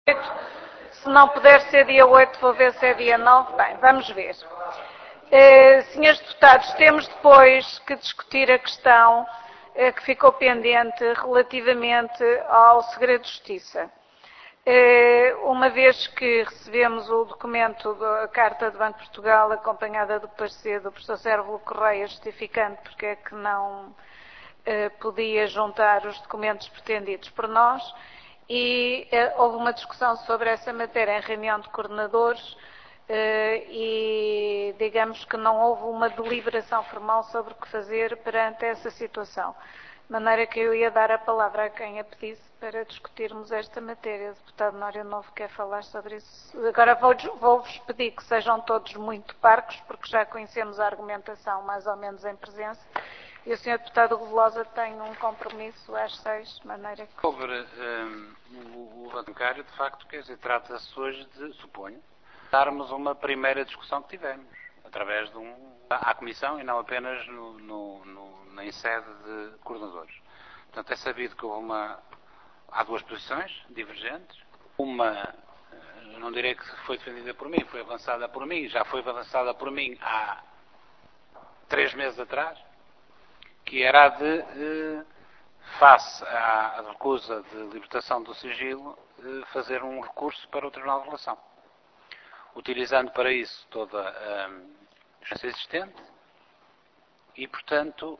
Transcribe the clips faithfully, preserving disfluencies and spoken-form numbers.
Se não puder ser dia oito, vou ver se é dia nove. Bem, vamos ver. Uh, senhores deputados, temos depois que discutir a questão uh, que ficou pendente relativamente ao segredo de justiça. Uh, uma vez que recebemos o documento da Carta do Banco de Portugal, acompanhada do parecer do professor Sérvulo Correia, justificando porque é que não uh, podia juntar os documentos pretendidos por nós, e uh, houve uma discussão sobre essa matéria em reunião de coordenadores, Uh, e digamos que não houve uma deliberação formal sobre o que fazer perante essa situação. De maneira que eu ia dar a palavra a quem a pedisse para discutirmos esta matéria. O deputado Nório Novo quer falar sobre isso. Agora vou-vos vou pedir que sejam todos muito parcos, porque já conhecemos a argumentação mais ou menos em presença. E o senhor deputado Revelosa tem um compromisso às seis, de maneira que... Sobre um, o, o bancário, de facto, quer dizer, trata-se hoje de, suponho, darmos uma primeira discussão que tivemos, através de um... à Comissão e não apenas no, no, no, em sede de coordenadores. Portanto, é sabido que houve uma... há duas posições divergentes. Uma, não direi que foi defendida por mim, foi avançada por mim, já foi avançada por mim há três meses atrás, que era a de, eh, face à recusa de libertação do sigilo, eh, fazer um recurso para o Tribunal de Relação, utilizando para isso toda a justiça existente e, portanto,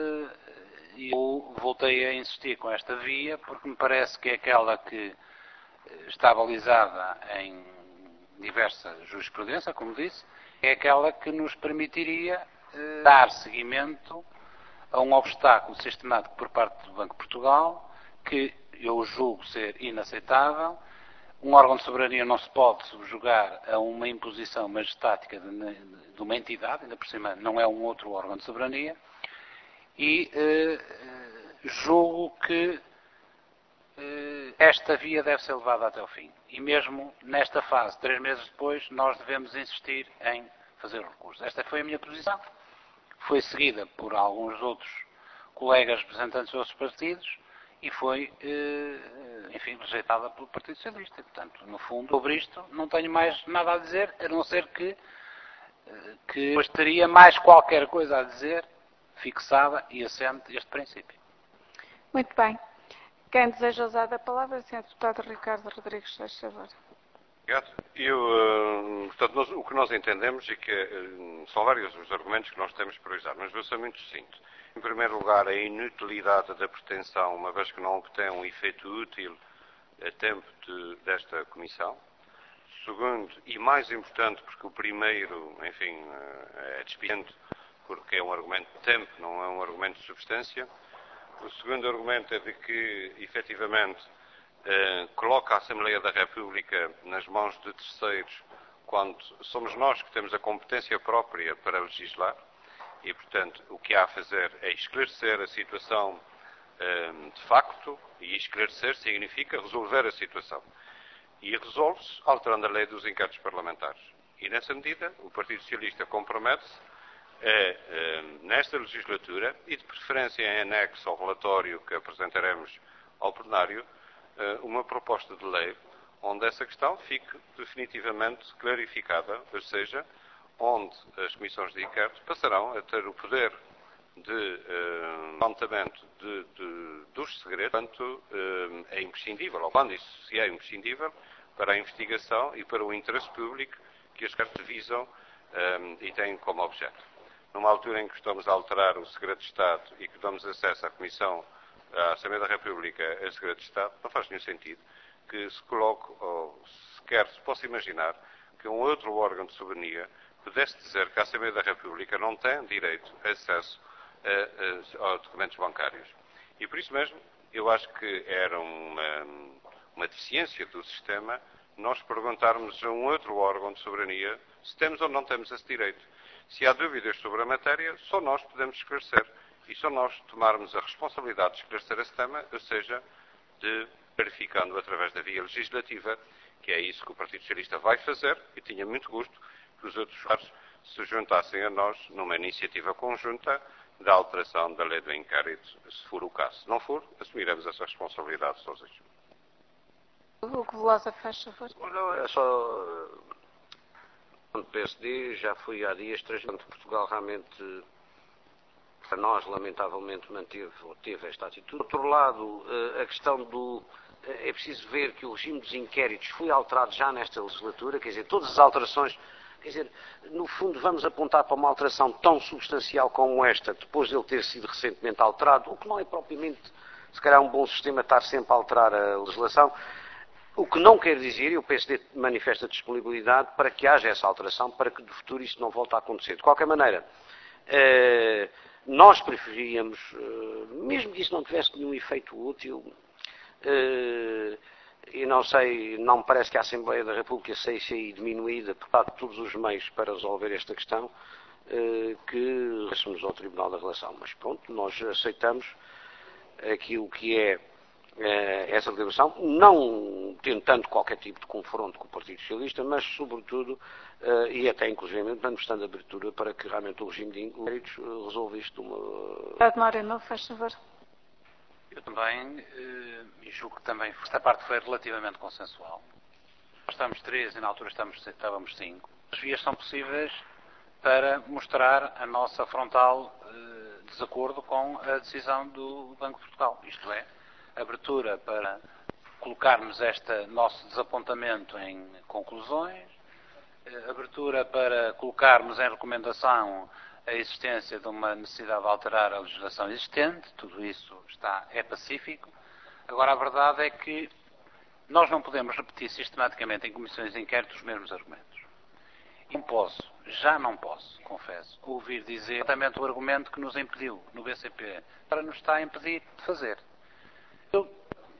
eu voltei a insistir com esta via porque me parece que é aquela que está balizada em diversa jurisprudência, como disse, é aquela que nos permitiria dar seguimento a um obstáculo sistemático por parte do Banco de Portugal, que eu julgo ser inaceitável. Um órgão de soberania não se pode subjugar a uma imposição majestática de, de uma entidade, ainda por cima não é um outro órgão de soberania, e eh, julgo que eh, esta via deve ser levada até ao fim. E mesmo nesta fase, três meses depois, nós devemos insistir em fazer o recurso. Esta foi a minha posição, foi seguida por alguns outros colegas representantes de outros partidos, e foi, enfim, rejeitada pelo Partido Socialista. Portanto, no fundo, sobre isto não tenho mais nada a dizer, a não ser que, que depois teria mais qualquer coisa a dizer, fixada e assente este princípio. Muito bem. Quem deseja usar a palavra, senhor deputado Ricardo Rodrigues, faz favor. Obrigado. Eu, portanto, nós, o que nós entendemos é que são vários os argumentos que nós temos para usar, mas vou ser muito sucinto. Em primeiro lugar, a inutilidade da pretensão, uma vez que não obtém um efeito útil a tempo de, desta Comissão. Segundo, e mais importante, porque o primeiro, enfim, é despiante, porque é um argumento de tempo, não é um argumento de substância. O segundo argumento é de que, efetivamente, eh, coloca a Assembleia da República nas mãos de terceiros, quando somos nós que temos a competência própria para legislar. E, portanto, o que há a fazer é esclarecer a situação um, de facto, e esclarecer significa resolver a situação. E resolve-se alterando a lei dos inquéritos parlamentares. E, nessa medida, o Partido Socialista compromete-se a, um, nesta legislatura, e de preferência em anexo ao relatório que apresentaremos ao plenário, uh, uma proposta de lei onde essa questão fique definitivamente clarificada, ou seja, onde as comissões de inquérito passarão a ter o poder de uh, levantamento de, de, dos segredos, quanto uh, é imprescindível, ou quando isso se é imprescindível, para a investigação e para o interesse público que as cartas visam um, e têm como objeto. Numa altura em que estamos a alterar o segredo de Estado e que damos acesso à Comissão, à Assembleia da República, a segredo de Estado, não faz nenhum sentido que se coloque, ou sequer se possa imaginar, que um outro órgão de soberania pudesse dizer que a Assembleia da República não tem direito a acesso a, a, a documentos bancários. E por isso mesmo, eu acho que era uma, uma deficiência do sistema nós perguntarmos a um outro órgão de soberania se temos ou não temos esse direito. Se há dúvidas sobre a matéria, só nós podemos esclarecer. E só nós tomarmos a responsabilidade de esclarecer esse tema, ou seja, de verificando através da via legislativa, que é isso que o Partido Socialista vai fazer, e tinha muito gosto que os outros partidos se juntassem a nós numa iniciativa conjunta da alteração da lei do inquérito, se for o caso. Se não for, assumiremos essa responsabilidade sozinhos. Hugo Velosa, faz favor. Não, é só... O P S D já foi há dias transparente. Portugal realmente, para nós, lamentavelmente, manteve ou teve esta atitude. Por outro lado, a questão do... É preciso ver que o regime dos inquéritos foi alterado já nesta legislatura, quer dizer, todas as alterações... Quer dizer, no fundo, vamos apontar para uma alteração tão substancial como esta, depois de ele ter sido recentemente alterado, o que não é propriamente, se calhar, um bom sistema estar sempre a alterar a legislação. O que não quer dizer, e o P S D manifesta disponibilidade para que haja essa alteração, para que no futuro isto não volte a acontecer. De qualquer maneira, eh, nós preferíamos, eh, mesmo que isso não tivesse nenhum efeito útil, eh, e não sei, não me parece que a Assembleia da República seja aí diminuída por parte de todos os meios para resolver esta questão, eh, que regressemos ao Tribunal da Relação. Mas pronto, nós aceitamos aquilo que é essa deliberação, não tentando qualquer tipo de confronto com o Partido Socialista, mas sobretudo, e até inclusive manifestando abertura para que realmente o regime de inquéritos resolva isto de uma... Mário, faz favor. Eu também, e julgo que também, esta parte foi relativamente consensual. Nós estamos três e na altura estamos, estávamos cinco. As vias são possíveis para mostrar a nossa frontal desacordo com a decisão do Banco de Portugal. Isto é, abertura para colocarmos este nosso desapontamento em conclusões, abertura para colocarmos em recomendação a existência de uma necessidade de alterar a legislação existente, tudo isso está, é pacífico. Agora, a verdade é que nós não podemos repetir sistematicamente em comissões de inquérito os mesmos argumentos. Não posso, já não posso, confesso, ouvir dizer exatamente o argumento que nos impediu no B C P, para nos está a impedir de fazer. Eu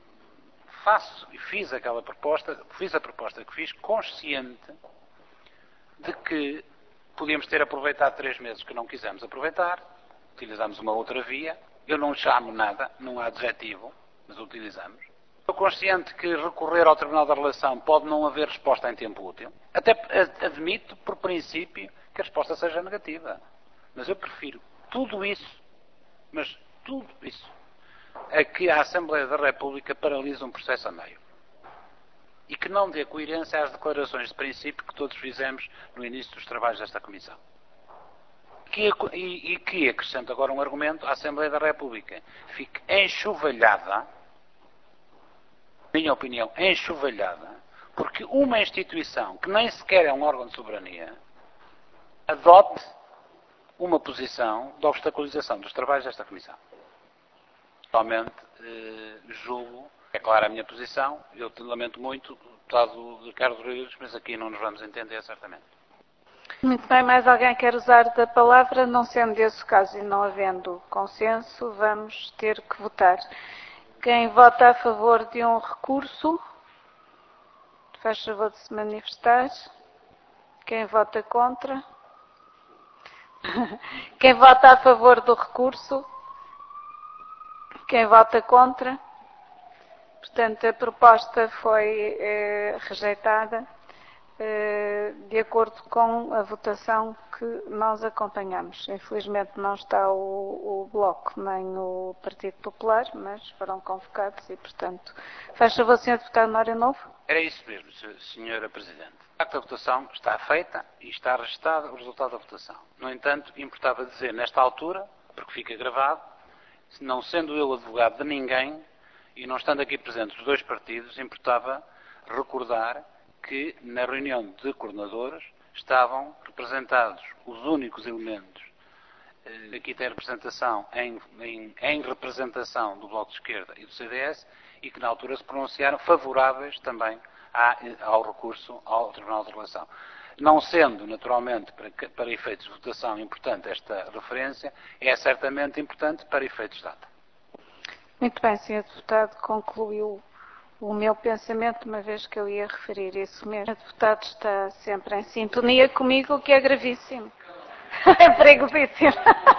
faço e fiz aquela proposta, fiz a proposta que fiz, consciente de que podíamos ter aproveitado três meses que não quisemos aproveitar, utilizamos uma outra via, eu não chamo nada, não há adjetivo, mas utilizamos. Estou consciente que recorrer ao Tribunal da Relação pode não haver resposta em tempo útil. Até admito, por princípio, que a resposta seja negativa. Mas eu prefiro tudo isso, mas tudo isso, a que a Assembleia da República paralise um processo a meio. E que não dê coerência às declarações de princípio que todos fizemos no início dos trabalhos desta Comissão. Que, e, e que, acrescento agora um argumento, a Assembleia da República fique enxovalhada, minha opinião, enxovalhada, porque uma instituição que nem sequer é um órgão de soberania adote uma posição de obstaculização dos trabalhos desta Comissão. Totalmente eh, julgo, é clara a minha posição, eu lamento muito o deputado Ricardo Rodrigues, mas aqui não nos vamos entender certamente. Muito bem, mais alguém quer usar da palavra? Não sendo esse o caso e não havendo consenso, vamos ter que votar. Quem vota a favor de um recurso, faz favor de se manifestar. Quem vota contra? Quem vota a favor do recurso? Quem vota contra? Portanto, a proposta foi eh, rejeitada eh, de acordo com a votação que nós acompanhamos. Infelizmente não está o, o Bloco nem o Partido Popular, mas foram convocados e, portanto, faz favor, senhor Deputado Mário Novo. Era isso mesmo, senhora Presidente. De facto, a votação está feita e está registado o resultado da votação. No entanto, importava dizer nesta altura, porque fica gravado, não sendo eu advogado de ninguém e não estando aqui presentes os dois partidos, importava recordar que na reunião de coordenadores estavam representados os únicos elementos. Aqui tem representação em, em, em representação do Bloco de Esquerda e do C D S e que na altura se pronunciaram favoráveis também à, ao recurso ao Tribunal de Relação. Não sendo, naturalmente, para, para efeitos de votação importante esta referência, é certamente importante para efeitos de data. Muito bem, senhor Deputado, concluiu o meu pensamento, uma vez que eu ia referir isso mesmo. O Deputado está sempre em sintonia comigo, o que é gravíssimo. É perigosíssimo.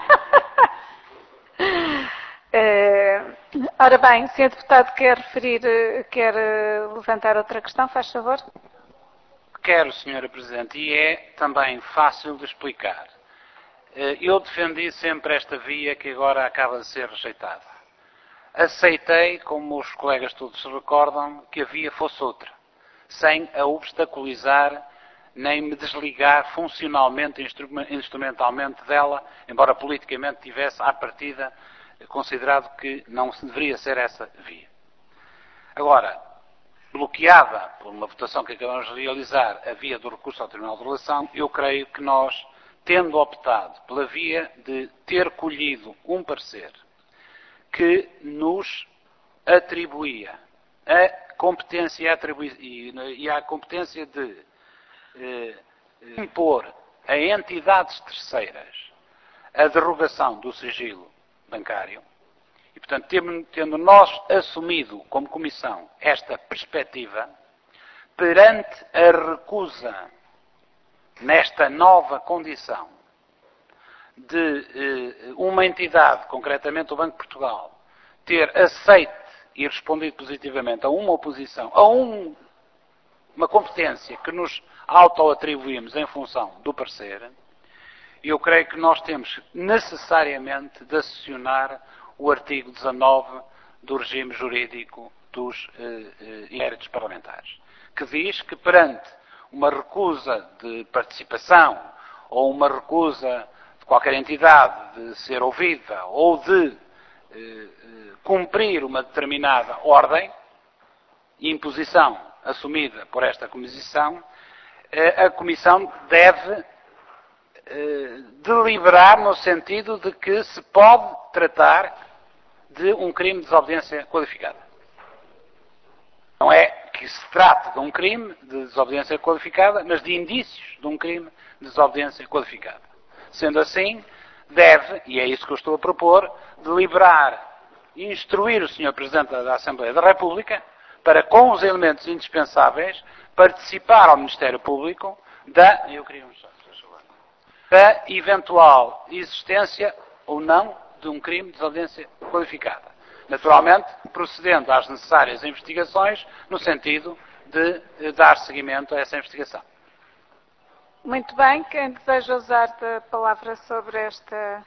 uh, ora bem, o senhor Deputado quer referir, quer levantar outra questão, faz favor? Quero, senhora Presidente, e é também fácil de explicar. Eu defendi sempre esta via que agora acaba de ser rejeitada. aceitei, como os colegas todos se recordam, que a via fosse outra, sem a obstaculizar nem me desligar funcionalmente e instrumentalmente dela, embora politicamente tivesse, à partida, considerado que não se deveria ser essa via. Agora, bloqueada por uma votação que acabamos de realizar a via do recurso ao Tribunal de Relação, eu creio que nós, tendo optado pela via de ter colhido um parecer que nos atribuía a competência, e, atribui, e, e a competência de eh, impor a entidades terceiras a derrogação do sigilo bancário, e, portanto, tendo, tendo nós assumido como Comissão esta perspectiva, perante a recusa nesta nova condição de eh, uma entidade, concretamente o Banco de Portugal, ter aceito e respondido positivamente a uma oposição, a um, uma competência que nos auto-atribuímos em função do parecer, eu creio que nós temos necessariamente de acionar o artigo dezanove do regime jurídico dos eh, eh, inquéritos parlamentares, que diz que perante uma recusa de participação ou uma recusa de qualquer entidade de ser ouvida ou de eh, cumprir uma determinada ordem e imposição assumida por esta Comissão, eh, a Comissão deve eh, deliberar no sentido de que se pode tratar de um crime de desobediência qualificada. Não é que se trate de um crime de desobediência qualificada, mas de indícios de um crime de desobediência qualificada. Sendo assim, deve, e é isso que eu estou a propor, deliberar e instruir o senhor Presidente da Assembleia da República para, com os elementos indispensáveis, participar ao Ministério Público da, eu queria um da eventual existência ou não de um crime de desobediência qualificada. Naturalmente, procedendo às necessárias investigações, no sentido de dar seguimento a essa investigação. Muito bem. Quem deseja usar a palavra sobre esta...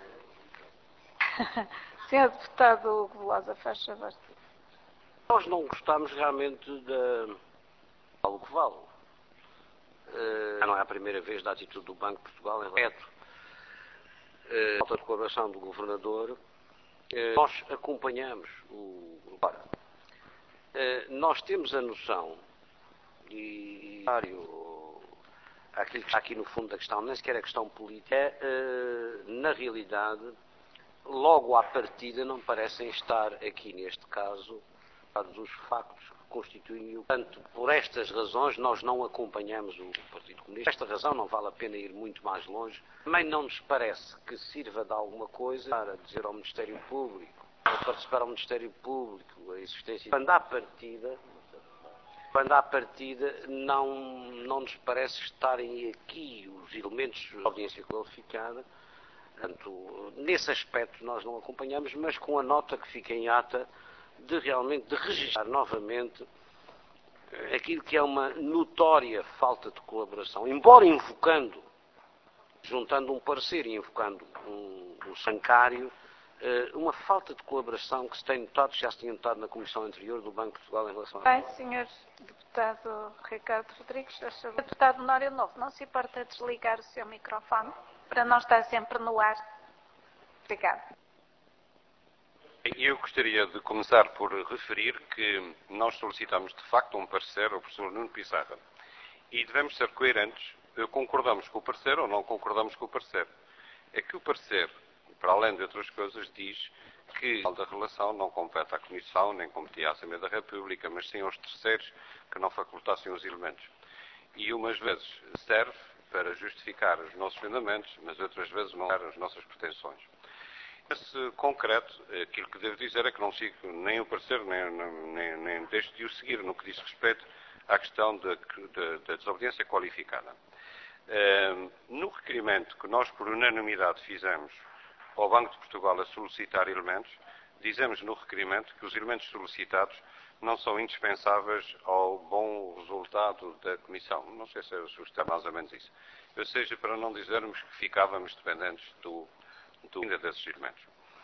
senhor Deputado Hugo Velosa, faz favor. Nós não gostamos realmente da algo que vale. Uh, não é a primeira vez da atitude do Banco de Portugal em relação à falta de colaboração do Governador. Uh, nós acompanhamos o... Ora, uh, nós temos a noção, e aquilo que está aqui no fundo da questão, nem sequer a questão política, é, uh, na realidade, logo à partida não parecem estar aqui neste caso os factos que constituem o... Portanto, por estas razões nós não acompanhamos o Partido Comunista. Por esta razão não vale a pena ir muito mais longe. Também não nos parece que sirva de alguma coisa para dizer ao Ministério Público, ou participar ao Ministério Público a existência... Quando à partida, quando à partida não, não nos parece estarem aqui os elementos de audiência qualificada. Portanto, nesse aspecto nós não acompanhamos, mas com a nota que fica em ata de realmente de registrar novamente aquilo que é uma notória falta de colaboração, embora invocando, juntando um parecer e invocando um, um bancário, uma falta de colaboração que se tem notado, já se tinha notado na comissão anterior do Banco de Portugal em relação a... Bem, senhor Deputado Ricardo Rodrigues, Deputado Honório Novo, não se importa desligar o seu microfone para não estar sempre no ar? Obrigado. Eu gostaria de começar por referir que nós solicitamos de facto um parecer ao professor Nuno Pissarra e devemos ser coerentes, concordamos com o parecer ou não concordamos com o parecer. É que o parecer, para além de outras coisas, diz que a da relação não compete à Comissão, nem competia à Assembleia da República, mas sim aos terceiros que não facultassem os elementos. E umas vezes serve para justificar os nossos fundamentos, mas outras vezes não para as nossas pretensões. Nesse concreto, aquilo que devo dizer é que não sigo nem o parecer, nem, nem, nem deixo de o seguir no que diz respeito à questão da de, de, de desobediência qualificada. Uh, no requerimento que nós, por unanimidade, fizemos ao Banco de Portugal a solicitar elementos, dizemos no requerimento que os elementos solicitados não são indispensáveis ao bom resultado da Comissão. Não sei se é justo, mais ou menos isso. Ou seja, para não dizermos que ficávamos dependentes do, do ainda desses elementos.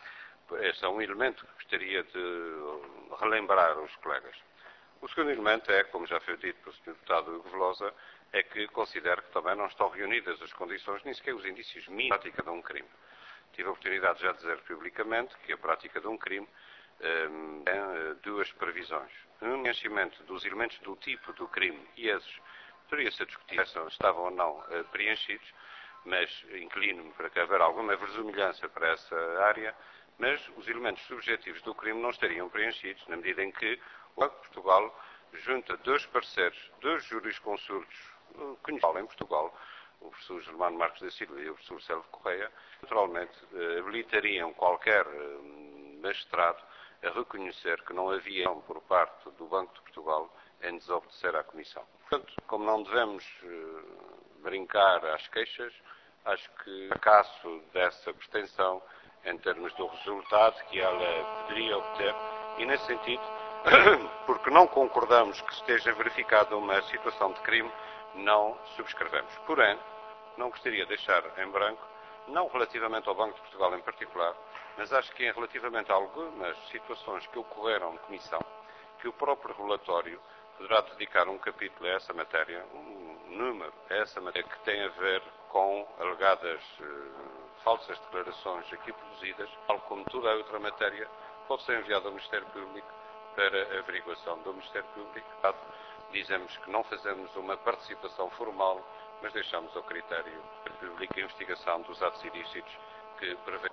esse é um elemento que gostaria de relembrar aos colegas. O segundo elemento é, como já foi dito pelo senhor Deputado Hugo Velosa, é que considero que também não estão reunidas as condições, nem sequer os indícios mínimos da prática de um crime. Tive a oportunidade já de dizer publicamente que a prática de um crime um, tem duas previsões. Um, preenchimento dos elementos do tipo do crime, e esses poderia-se discutir se estavam ou não uh, preenchidos, mas inclino-me para que haver alguma verosimilhança para essa área, mas os elementos subjetivos do crime não estariam preenchidos, na medida em que o Banco de Portugal junta dois parceiros, dois jurisconsultos conhecidos em Portugal, o professor Germano Marques da Silva e o professor Célio Correia, naturalmente habilitariam qualquer magistrado a reconhecer que não havia por parte do Banco de Portugal em desobedecer à Comissão. Portanto, como não devemos brincar às queixas, acho que o fracasso dessa pretensão em termos do resultado que ela poderia obter, e nesse sentido, porque não concordamos que esteja verificada uma situação de crime, não subscrevemos. Porém, não gostaria de deixar em branco, não relativamente ao Banco de Portugal em particular, mas acho que relativamente a algumas situações que ocorreram na Comissão, que o próprio relatório poderá dedicar um capítulo a essa matéria, um número a essa matéria que tem a ver com alegadas uh, falsas declarações aqui produzidas, tal como toda a outra matéria, pode ser enviada ao Ministério Público para averiguação do Ministério Público. Dizemos que não fazemos uma participação formal, mas deixamos ao critério público a investigação dos atos ilícitos que prevê.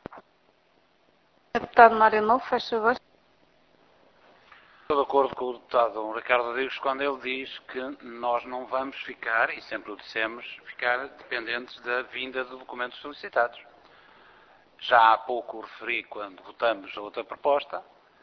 Deputado Mário Novo, faz favor. Estou de acordo com o deputado Ricardo Rodrigues quando ele diz que nós não vamos ficar, e sempre o dissemos, ficar dependentes da vinda de documentos solicitados. Já há pouco referi quando votamos a outra proposta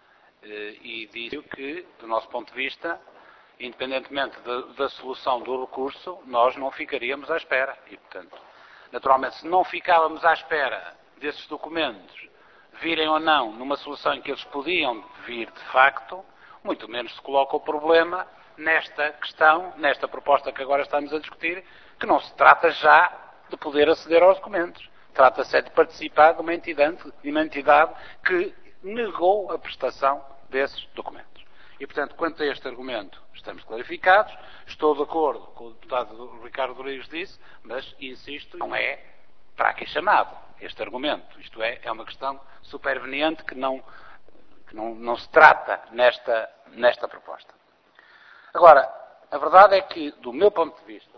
e disse que, do nosso ponto de vista, independentemente da, da solução do recurso, nós não ficaríamos à espera. E, portanto, naturalmente, se não ficávamos à espera desses documentos virem ou não numa solução em que eles podiam vir de facto, muito menos se coloca o problema nesta questão, nesta proposta que agora estamos a discutir, que não se trata já de poder aceder aos documentos. Trata-se é de participar de uma entidade, de uma entidade que negou a prestação desses documentos. E, portanto, quanto a este argumento, estamos clarificados. Estou de acordo com o deputado Ricardo Rodrigues disse, mas, insisto, não é para aqui chamado este argumento. Isto é, é uma questão superveniente que não, que não, não se trata nesta, nesta proposta. Agora, a verdade é que, do meu ponto de vista,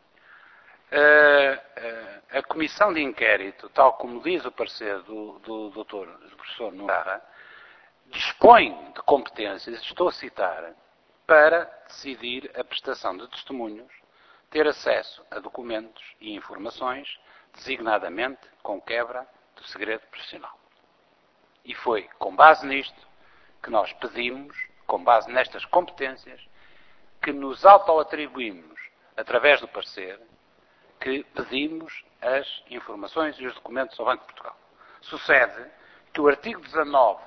a, a, a comissão de inquérito, tal como diz o parecer do, do, doutor, do professor Nogueira, dispõe de competências, estou a citar, para decidir a prestação de testemunhos, ter acesso a documentos e informações, designadamente com quebra do segredo profissional. E foi com base nisto que nós pedimos, com base nestas competências, que nos autoatribuímos, através do parecer, que pedimos as informações e os documentos ao Banco de Portugal. Sucede que o artigo dezanove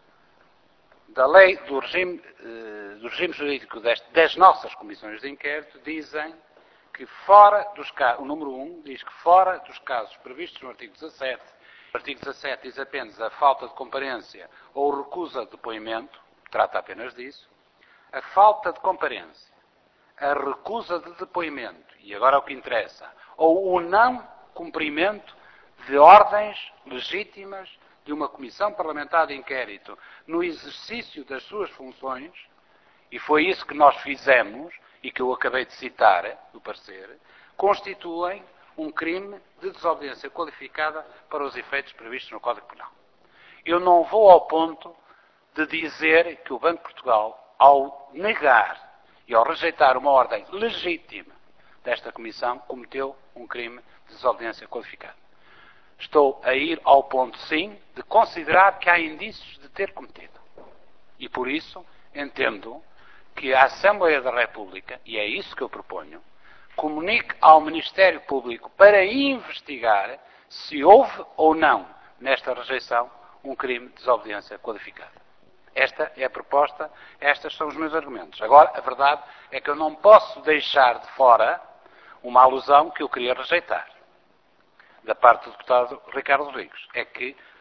da lei do regime, do regime jurídico deste, das nossas comissões de inquérito dizem que fora dos casos, o número um diz que fora dos casos previstos no artigo dezassete, o artigo dezassete diz apenas a falta de comparência ou recusa de depoimento, trata apenas disso, a falta de comparência, a recusa de depoimento, e agora o que interessa, ou o não cumprimento de ordens legítimas de uma comissão parlamentar de inquérito no exercício das suas funções, e foi isso que nós fizemos, e que eu acabei de citar, do parecer, constituem um crime de desobediência qualificada para os efeitos previstos no Código Penal. Eu não vou ao ponto de dizer que o Banco de Portugal, ao negar e ao rejeitar uma ordem legítima desta Comissão, cometeu um crime de desobediência qualificada. Estou a ir ao ponto, sim, de considerar que há indícios de ter cometido. E por isso entendo que a Assembleia da República, e é isso que eu proponho, comunique ao Ministério Público para investigar se houve ou não, nesta rejeição, um crime de desobediência qualificada. Esta é a proposta, estes são os meus argumentos. Agora, a verdade é que eu não posso deixar de fora uma alusão que eu queria rejeitar, da parte do deputado Ricardo Rodrigues. É que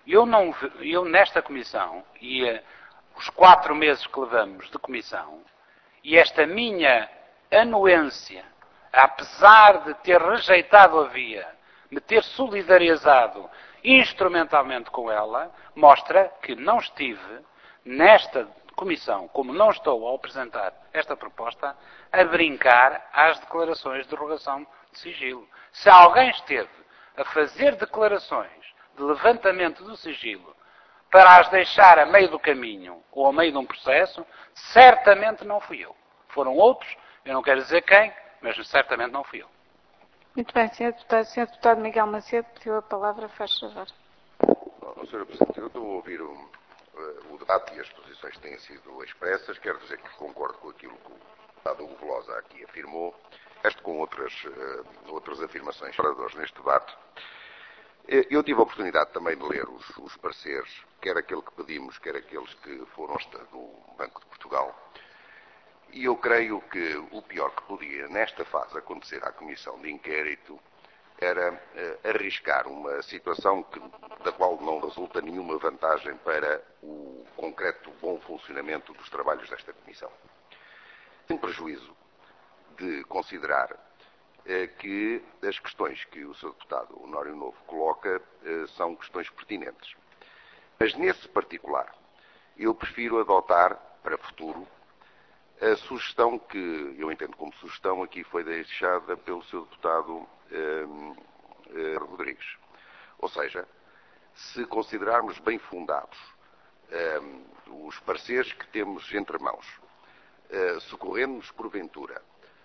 Eu, não, eu nesta comissão, e uh, os quatro meses que levamos de comissão, e esta minha anuência, apesar de ter rejeitado a via, me ter solidarizado instrumentalmente com ela, mostra que não estive nesta comissão, como não estou a apresentar esta proposta, a brincar às declarações de rogação de sigilo. Se alguém esteve a fazer declarações de levantamento do sigilo para as deixar a meio do caminho ou a meio de um processo, certamente não fui eu. Foram outros, eu não quero dizer quem, mas certamente não fui eu. Muito bem, senhor Deputado. senhor Deputado Miguel Macedo pediu a palavra, faz favor. Oh, senhor Presidente, eu estou a ouvir o, uh, o debate e as posições que têm sido expressas. Quero dizer que concordo com aquilo que o deputado Hugo Velosa aqui afirmou, resto com outras, uh, outras afirmações oradores neste debate. Eu tive a oportunidade também de ler os, os pareceres, quer aquele que pedimos, quer aqueles que foram do Banco de Portugal. E eu creio que o pior que podia, nesta fase, acontecer à Comissão de Inquérito era uh, arriscar uma situação que, da qual não resulta nenhuma vantagem para o concreto bom funcionamento dos trabalhos desta Comissão. Sem prejuízo de considerar que as questões que o senhor Deputado Honório Novo coloca são questões pertinentes. Mas nesse particular, eu prefiro adotar, para futuro, a sugestão que eu entendo como sugestão aqui foi deixada pelo senhor Deputado eh, eh, Rodrigues. Ou seja, se considerarmos bem fundados eh, os pareceres que temos entre mãos, eh, socorrendo-nos porventura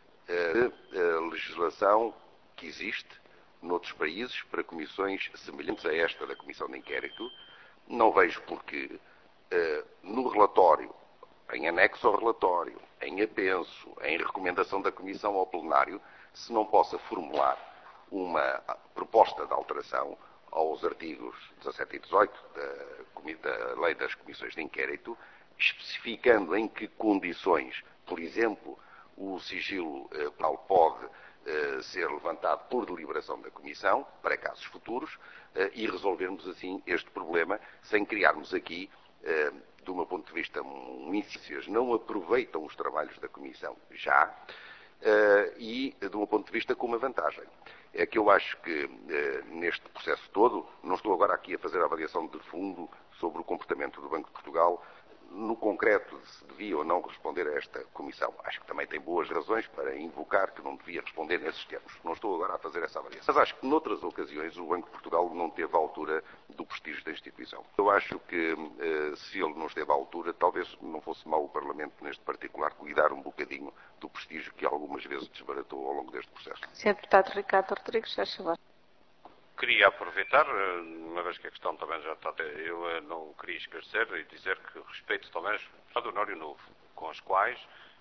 a legislação que existe noutros países para comissões semelhantes a esta da Comissão de Inquérito, não vejo porque no relatório, em anexo ao relatório, em apenso, em recomendação da Comissão ao plenário, se não possa formular uma proposta de alteração aos artigos dezassete e dezoito da, da Lei das Comissões de Inquérito, especificando em que condições, por exemplo, o sigilo eh, penal pode eh, ser levantado por deliberação da Comissão, para casos futuros, eh, e resolvermos assim este problema, sem criarmos aqui, eh, do meu ponto de vista, um insícias, não aproveitam os trabalhos da Comissão já, eh, e, do meu ponto de vista, com uma vantagem. É que eu acho que, eh, neste processo todo, não estou agora aqui a fazer a avaliação de fundo sobre o comportamento do Banco de Portugal, no concreto, se devia ou não responder a esta comissão. Acho que também tem boas razões para invocar que não devia responder nesses termos. Não estou agora a fazer essa avaliação. Mas acho que, noutras ocasiões, o Banco de Portugal não teve a altura do prestígio da instituição. Eu acho que, eh, se ele não esteve à altura, talvez não fosse mau o Parlamento, neste particular, cuidar um bocadinho do prestígio que algumas vezes desbaratou ao longo deste processo. senhor Deputado Ricardo Rodrigues, faz favor. Queria aproveitar, uma vez que a questão também já está, eu não queria esquecer e dizer que respeito também a do Honório Novo, com as quais,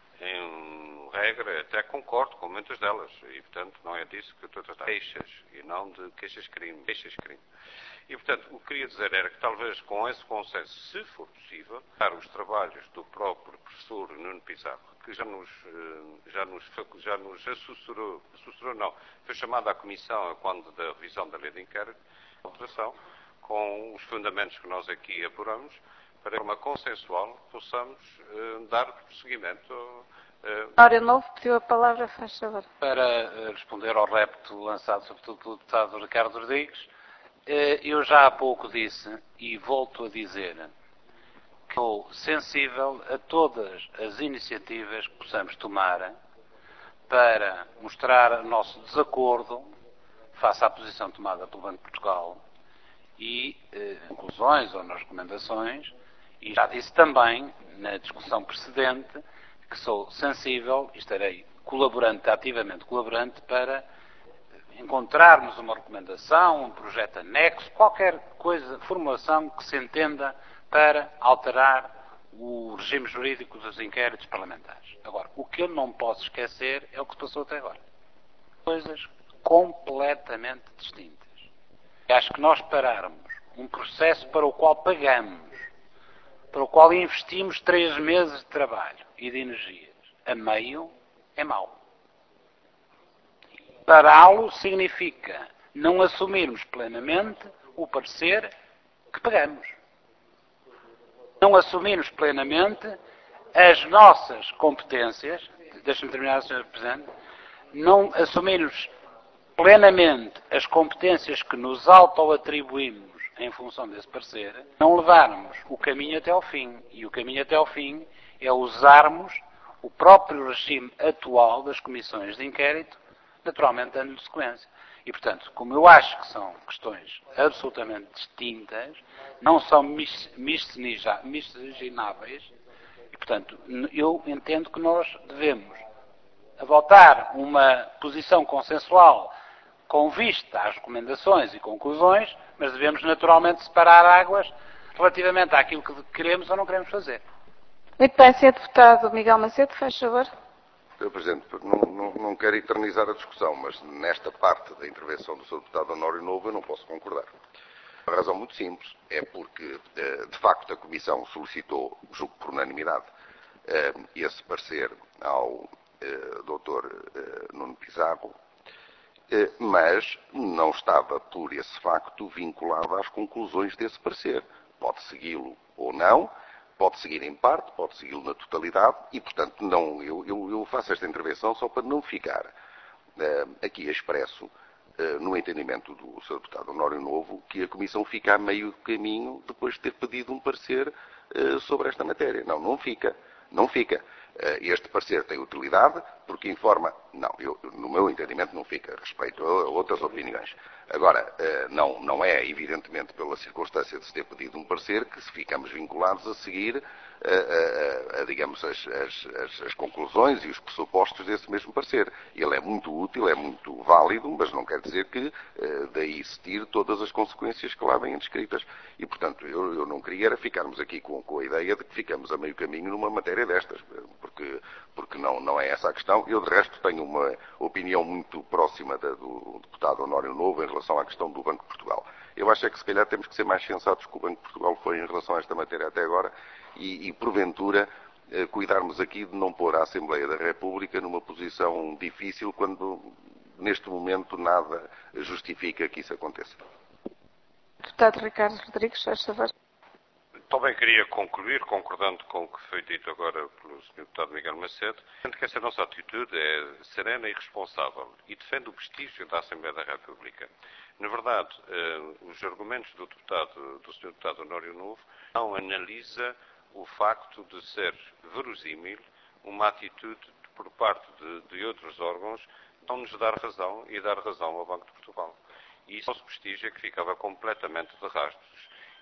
em regra, até concordo com muitas delas, e portanto não é disso que eu estou a tratar. Queixas, e não de queixas-crime, queixas-crime. E portanto, o que queria dizer era que talvez com esse consenso, se for possível, dar os trabalhos do próprio professor Nuno Pizarro, que já nos, já nos, já nos assessorou, assessorou não, foi chamado à Comissão quando da revisão da lei de inquérito, alteração, com os fundamentos que nós aqui apuramos, para de forma consensual possamos uh, dar prosseguimento. Uh, Honório Novo pediu a palavra, faz favor. Para uh, responder ao repto lançado sobretudo pelo deputado Ricardo Rodrigues, uh, eu já há pouco disse, e volto a dizer, que sou sensível a todas as iniciativas que possamos tomar para mostrar o nosso desacordo face à posição tomada pelo Banco de Portugal e eh, conclusões ou nas recomendações, e já disse também na discussão precedente que sou sensível e estarei colaborante, ativamente colaborante, para encontrarmos uma recomendação, um projeto anexo, qualquer coisa, formulação que se entenda para alterar o regime jurídico dos inquéritos parlamentares. Agora, o que eu não posso esquecer é o que se passou até agora. Coisas completamente distintas. E acho que nós pararmos um processo para o qual pagamos, para o qual investimos três meses de trabalho e de energias, a meio, é mau. Pará-lo significa não assumirmos plenamente o parecer que pagamos. Não assumimos plenamente as nossas competências, deixa-me terminar, senhor Presidente, não assumimos plenamente as competências que nos auto-atribuímos em função desse parecer, não levarmos o caminho até ao fim. E o caminho até ao fim é usarmos o próprio regime atual das comissões de inquérito, naturalmente dando-lhe sequência. E, portanto, como eu acho que são questões absolutamente distintas, não são miscigenáveis, e, portanto, eu entendo que nós devemos adotar uma posição consensual com vista às recomendações e conclusões, mas devemos naturalmente separar águas relativamente àquilo que queremos ou não queremos fazer. Muito bem, senhor Deputado Miguel Macedo, faz favor. senhor Presidente, não, não, não quero eternizar a discussão, mas nesta parte da intervenção do senhor Deputado Honório Novo eu não posso concordar. Uma razão muito simples, é porque, de facto, a Comissão solicitou, julgo por unanimidade, esse parecer ao doutor Nuno Pizarro, mas não estava, por esse facto, vinculado às conclusões desse parecer. Pode segui-lo ou não, pode seguir em parte, pode segui-lo na totalidade, e, portanto, não, eu, eu, eu faço esta intervenção só para não ficar uh, aqui expresso, uh, no entendimento do senhor Deputado Honório Novo, que a Comissão fica a meio caminho depois de ter pedido um parecer uh, sobre esta matéria. Não, não fica. Não fica. Este parecer tem utilidade porque informa... Não, eu, no meu entendimento não fica, respeito a outras opiniões. Agora, não, não é, evidentemente, pela circunstância de se ter pedido um parecer que se ficamos vinculados a seguir, a, a, a, digamos, as, as, as, as conclusões e os pressupostos desse mesmo parecer. Ele é muito útil, é muito válido, mas não quer dizer que daí se tire todas as consequências que lá vêm descritas. E, portanto, eu, eu não queria era ficarmos aqui com, com a ideia de que ficamos a meio caminho numa matéria destas, porque, porque não, não é essa a questão. Eu, de resto, tenho uma opinião muito próxima da, do deputado Honório Novo em relação à questão do Banco de Portugal. Eu acho é que, se calhar, temos que ser mais sensatos que o Banco de Portugal foi em relação a esta matéria até agora e, e porventura, eh, cuidarmos aqui de não pôr a Assembleia da República numa posição difícil quando, neste momento, nada justifica que isso aconteça. Deputado Ricardo Rodrigues, faz favor. Também queria concluir, concordando com o que foi dito agora pelo senhor Deputado Miguel Macedo, que essa nossa atitude é serena e responsável e defende o prestígio da Assembleia da República. Na verdade, eh, os argumentos do, deputado, do senhor Deputado Honório Novo não analisa o facto de ser verosímil uma atitude por parte de, de outros órgãos não nos dar razão e dar razão ao Banco de Portugal. E isso, nosso prestígio, é que ficava completamente de rastros.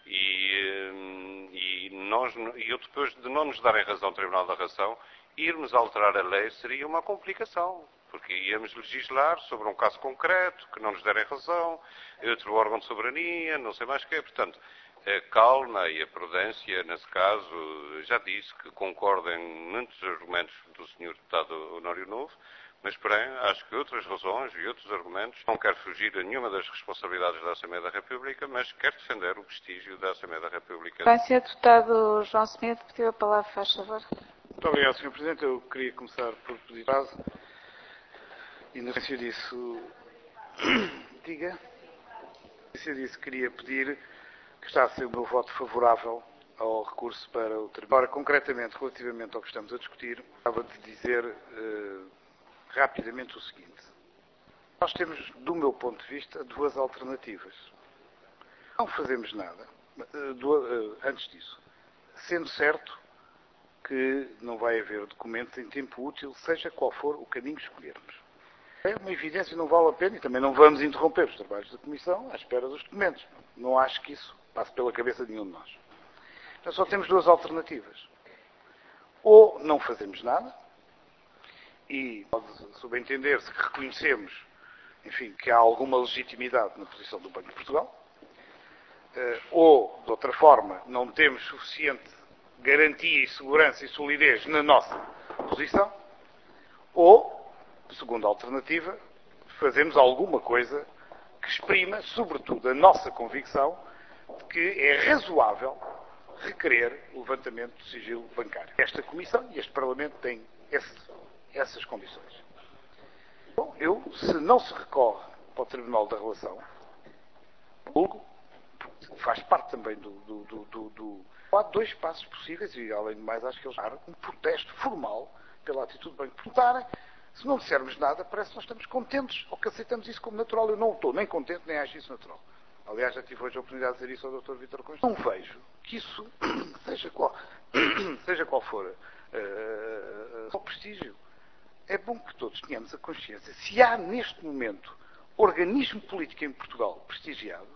E, e, nós, e eu, depois de não nos darem razão ao Tribunal da Ração, irmos alterar a lei seria uma complicação, porque íamos legislar sobre um caso concreto, que não nos derem razão, outro órgão de soberania, não sei mais o quê. Portanto, a calma e a prudência, nesse caso, já disse que concordo em muitos argumentos do senhor Deputado Honório Novo, mas, porém, acho que outras razões e outros argumentos, não quero fugir a nenhuma das responsabilidades da Assembleia da República, mas quero defender o prestígio da Assembleia da República. Bem, senhor Deputado João Semedo, pediu a palavra, faz favor. Muito obrigado, senhor Presidente. Eu queria começar por pedir prazo. E, na sequência disso, diga, na sequência disso, queria pedir que está a ser o meu voto favorável ao recurso para o Tribunal. Agora, concretamente, relativamente ao que estamos a discutir, estava de dizer uh, rapidamente o seguinte. Nós temos, do meu ponto de vista, duas alternativas. Não fazemos nada, uh, do, uh, antes disso, sendo certo que não vai haver documentos em tempo útil, seja qual for o caminho que escolhermos. É uma evidência, não vale a pena, e também não vamos interromper os trabalhos da Comissão à espera dos documentos. Não acho que isso passe pela cabeça de nenhum de nós. Então só temos duas alternativas. Ou não fazemos nada, e pode subentender-se que reconhecemos, enfim, que há alguma legitimidade na posição do Banco de Portugal, ou, de outra forma, não temos suficiente garantia e segurança e solidez na nossa posição, ou, segunda alternativa, fazemos alguma coisa que exprima, sobretudo, a nossa convicção de que é razoável requerer o levantamento do sigilo bancário. Esta Comissão e este Parlamento têm esse, essas condições. Bom, eu, se não se recorre para o Tribunal da Relação, julgo, faz parte também do, do, do, do, do... Há dois passos possíveis e, além de mais, acho que eles há um protesto formal pela atitude do Banco de Portugal. Se não dissermos nada, parece que nós estamos contentes ou que aceitamos isso como natural. Eu não estou nem contente, nem acho isso natural. Aliás, já tive hoje a oportunidade de dizer isso ao doutor Vítor Costa. Não vejo que isso, seja qual, seja qual for uh, o prestígio, é bom que todos tenhamos a consciência. Se há, neste momento, organismo político em Portugal prestigiado,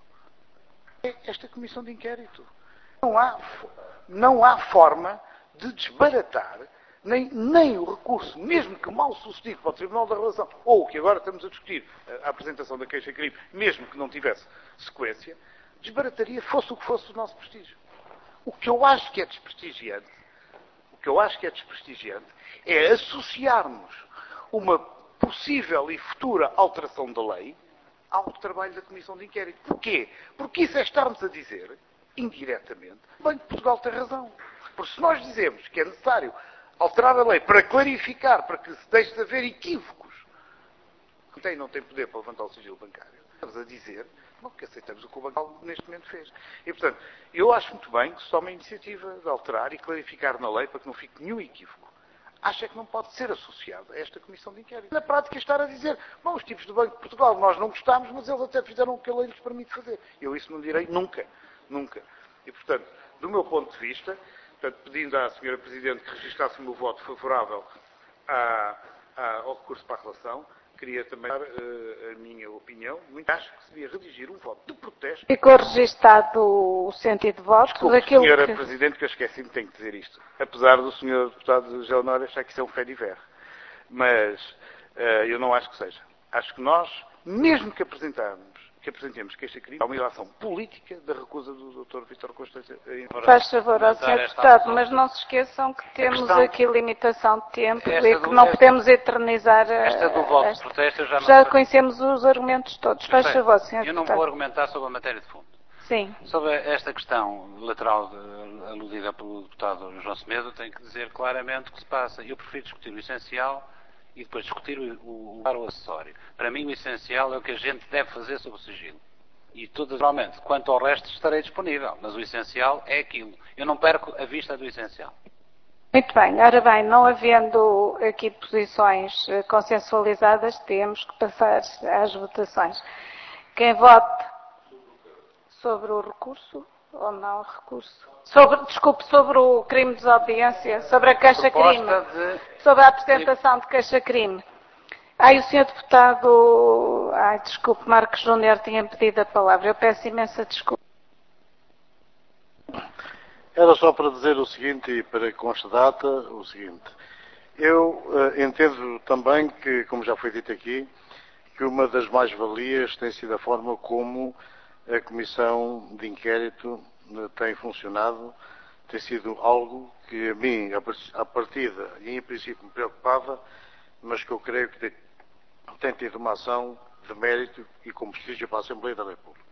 é esta comissão de inquérito. Não há, não há forma de desbaratar nem, nem o recurso, mesmo que mal sucedido para o Tribunal da Relação, ou o que agora estamos a discutir, a apresentação da queixa-crime, mesmo que não tivesse sequência, desbarataria, fosse o que fosse, o nosso prestígio. O que eu acho que é desprestigiante, o que eu acho que é desprestigiante é associarmos uma possível e futura alteração da lei ao trabalho da Comissão de Inquérito. Porquê? Porque isso é estarmos a dizer, indiretamente, o Banco de Portugal tem razão. Porque se nós dizemos que é necessário alterar a lei para clarificar, para que se deixe de haver equívocos, não tem, não tem poder para levantar o sigilo bancário, estamos a dizer bom, que aceitamos o que o Banco neste momento fez. E, portanto, eu acho muito bem que se tome a iniciativa de alterar e clarificar na lei para que não fique nenhum equívoco. Acho é que não pode ser associado a esta Comissão de Inquérito. Na prática, estar a dizer, bom, os tipos do Banco de Portugal nós não gostámos, mas eles até fizeram o que a lei lhes permite fazer. Eu isso não direi nunca, nunca. E, portanto, do meu ponto de vista, portanto, pedindo à senhora Presidente que registrasse o meu voto favorável à, à, ao recurso para a relação, queria também dar uh, a minha opinião. Muito acho que se devia redigir um voto de protesto. Ficou registado o sentido de voto Desculpe, daquilo senhora que... Presidente, que eu esqueci-me, tenho que dizer isto. Apesar do senhor Deputado José Honório achar que isso é um fait divers. Mas uh, eu não acho que seja. Acho que nós, mesmo que apresentarmos, que apresentemos queixa-crime, há uma ilação política da recusa do doutor Vítor Costa. Faz favor ao senhor Deputado, mas não se esqueçam que temos questão... aqui limitação de tempo esta e que do... não esta... podemos eternizar... A... Esta do voto esta... de protesto eu já não... Já conhecemos os argumentos todos. Faz sei, favor, senhor Eu não Deputado. vou argumentar sobre a matéria de fundo. Sim. Sobre esta questão lateral de, aludida pelo deputado João Semedo, tenho que dizer claramente o que se passa. Eu prefiro discutir o essencial e depois discutir o, o, o acessório. Para mim, o essencial é o que a gente deve fazer sobre o sigilo. E, tudo, naturalmente, quanto ao resto, estarei disponível. Mas o essencial é aquilo. Eu não perco a vista do essencial. Muito bem. Ora bem, não havendo aqui posições consensualizadas, temos que passar às votações. Quem vote sobre o recurso ou não recurso? Sobre, desculpe, sobre o crime de desobediência, sobre a queixa-crime, de... sobre a apresentação de queixa-crime. Ai, o senhor Deputado... Ai, desculpe, Marcos Júnior tinha pedido a palavra. Eu peço imensa desculpa. Era só para dizer o seguinte, e para que conste data, o seguinte. Eu uh, entendo também que, como já foi dito aqui, que uma das mais-valias tem sido a forma como a Comissão de Inquérito uh, tem funcionado. Tem sido algo que a mim, à partida, e em princípio me preocupava, mas que eu creio que tem, tem tido uma ação de mérito e com prestígio para a Assembleia da República.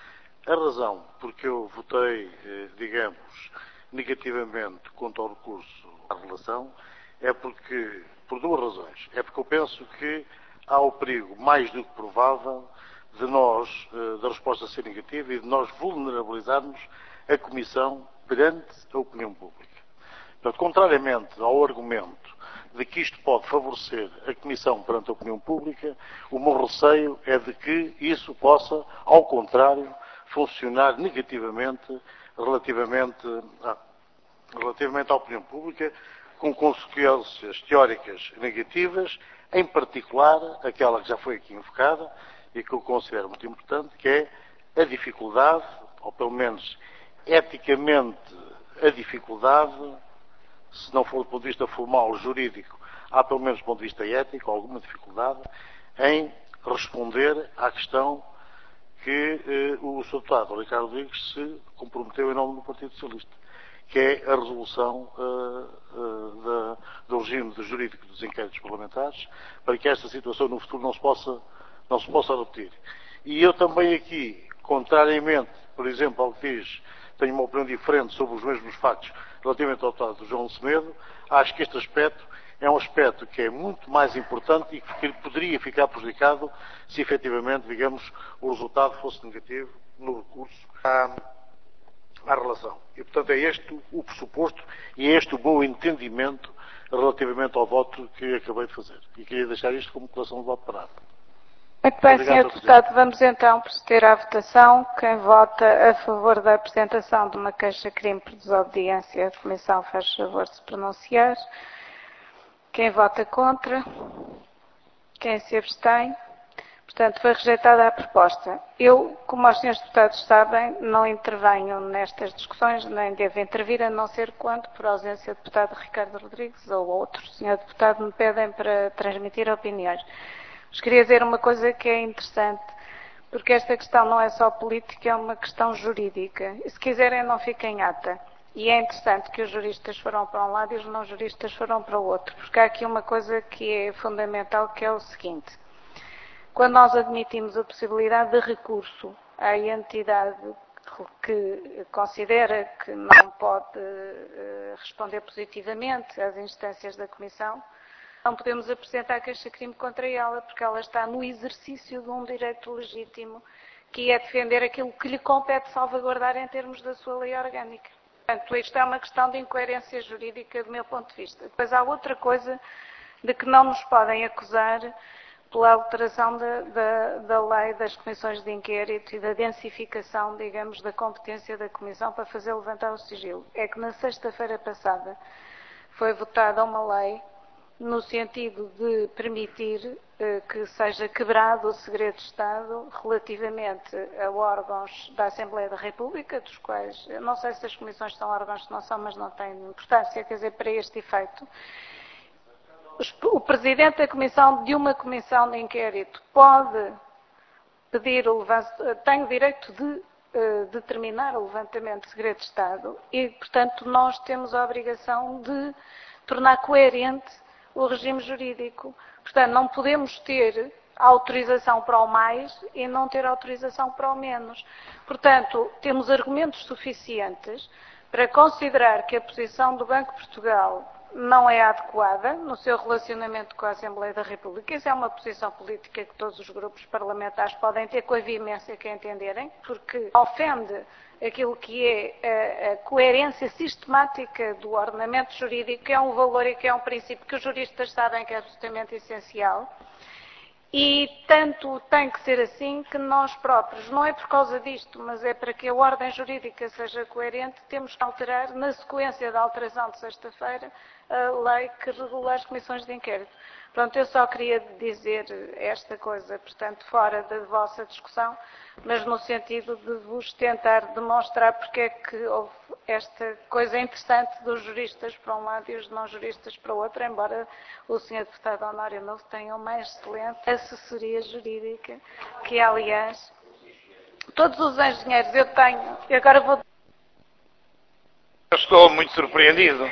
A razão porque eu votei, eh, digamos, negativamente contra o recurso à relação é porque, por duas razões. É porque eu penso que há o perigo mais do que provável de nós, eh, da resposta ser negativa e de nós vulnerabilizarmos a Comissão perante a opinião pública. Portanto, contrariamente ao argumento de que isto pode favorecer a Comissão perante a opinião pública, o meu receio é de que isso possa, ao contrário, funcionar negativamente relativamente à, relativamente à opinião pública, com consequências teóricas negativas, em particular aquela que já foi aqui invocada e que eu considero muito importante, que é a dificuldade, ou pelo menos eticamente a dificuldade, se não for do ponto de vista formal, jurídico, há pelo menos do ponto de vista ético alguma dificuldade em responder à questão que eh, o senhor Deputado Ricardo Rodrigues se comprometeu em nome do Partido Socialista, que é a resolução uh, uh, da, do regime de jurídico dos inquéritos parlamentares, para que esta situação no futuro não se possa, não se possa repetir. E eu também aqui, contrariamente, por exemplo, ao que diz, tenho uma opinião diferente sobre os mesmos factos relativamente ao deputado João Semedo, acho que este aspecto é um aspecto que é muito mais importante e que poderia ficar prejudicado se efetivamente, digamos, o resultado fosse negativo no recurso à à relação. E, portanto, é este o pressuposto e é este o bom entendimento relativamente ao voto que acabei de fazer. E queria deixar isto como declaração de voto parado. Muito bem, senhor Deputado. Vamos então proceder à votação. Quem vota a favor da apresentação de uma queixa-crime por desobediência, a Comissão faz favor de se pronunciar. Quem vota contra? Quem se abstém? Portanto, foi rejeitada a proposta. Eu, como os senhores deputados sabem, não intervenho nestas discussões, nem devo intervir, a não ser quando, por ausência do deputado Ricardo Rodrigues ou outro senhor deputado, me pedem para transmitir opiniões. Mas queria dizer uma coisa que é interessante, porque esta questão não é só política, é uma questão jurídica. E se quiserem, não fiquem ata. E é interessante que os juristas foram para um lado e os não juristas foram para o outro, porque há aqui uma coisa que é fundamental, que é o seguinte. Quando nós admitimos a possibilidade de recurso à entidade que considera que não pode responder positivamente às instâncias da Comissão, não podemos apresentar queixa-crime contra ela, porque ela está no exercício de um direito legítimo, que é defender aquilo que lhe compete salvaguardar em termos da sua lei orgânica. Portanto, isto é uma questão de incoerência jurídica do meu ponto de vista. Depois há outra coisa de que não nos podem acusar pela alteração da, da, da lei das comissões de inquérito e da densificação, digamos, da competência da Comissão para fazer levantar o sigilo. É que na sexta-feira passada foi votada uma lei no sentido de permitir eh, que seja quebrado o segredo de Estado relativamente a órgãos da Assembleia da República, dos quais, eu não sei se as comissões são órgãos que não são, mas não têm importância, quer dizer, para este efeito. O Presidente da Comissão, de uma comissão de inquérito, pode pedir o levantamento, tem o direito de uh, determinar o levantamento de segredo de Estado e, portanto, nós temos a obrigação de tornar coerente o regime jurídico. Portanto, não podemos ter autorização para o mais e não ter autorização para o menos. Portanto, temos argumentos suficientes para considerar que a posição do Banco de Portugal não é adequada no seu relacionamento com a Assembleia da República. Essa é uma posição política que todos os grupos parlamentares podem ter com a veemência que entenderem, porque ofende aquilo que é a, a coerência sistemática do ordenamento jurídico, que é um valor e que é um princípio que os juristas sabem que é absolutamente essencial. E tanto tem que ser assim que nós próprios, não é por causa disto, mas é para que a ordem jurídica seja coerente, temos que alterar, na sequência da alteração de sexta-feira, a lei que regula as comissões de inquérito. Pronto, eu só queria dizer esta coisa, portanto, fora da vossa discussão, mas no sentido de vos tentar demonstrar porque é que houve esta coisa interessante dos juristas para um lado e os não juristas para o outro, embora o senhor deputado Honório Novo tenha uma excelente assessoria jurídica, que aliás, todos os engenheiros eu tenho, e agora vou... Eu estou muito surpreendido.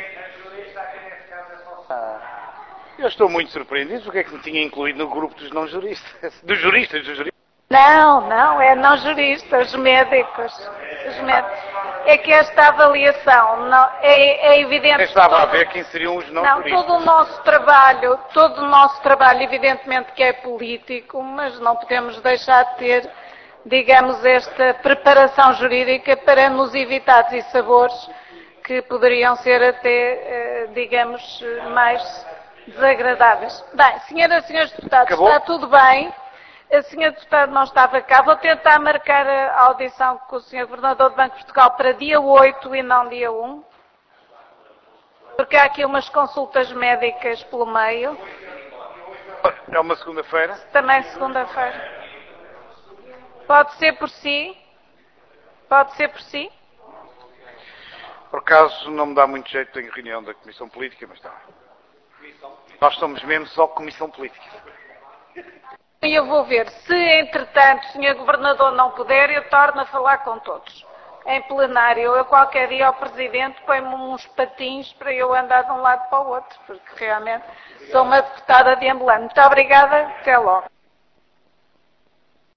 Eu estou muito surpreendido porque é que me tinha incluído no grupo dos não juristas, dos juristas, dos juristas. Não, não, é não juristas, os médicos. Os médicos. É que esta avaliação não, é, é evidente. Eu estava a ver quem seriam os não, não juristas. Todo o nosso trabalho, todo o nosso trabalho, evidentemente que é político, mas não podemos deixar de ter, digamos, esta preparação jurídica para nos evitar dissabores que poderiam ser até, digamos, mais desagradáveis. Bem, senhoras e senhores deputados, Acabou? Está tudo bem. A senhora deputada não estava cá. Vou tentar marcar a audição com o senhor Governador do Banco de Portugal para dia oito e não dia um. Porque há aqui umas consultas médicas pelo meio. É uma segunda-feira? Também segunda-feira. Pode ser por si? Pode ser por si? Por acaso não me dá muito jeito em reunião da Comissão Política, mas está. Nós somos mesmo só Comissão Política. E eu vou ver. Se, entretanto, o senhor Governador não puder, eu torno a falar com todos. Em plenário, eu qualquer dia ao Presidente põe-me uns patins para eu andar de um lado para o outro, porque realmente sou uma deputada de ambulante. Muito obrigada. Até logo.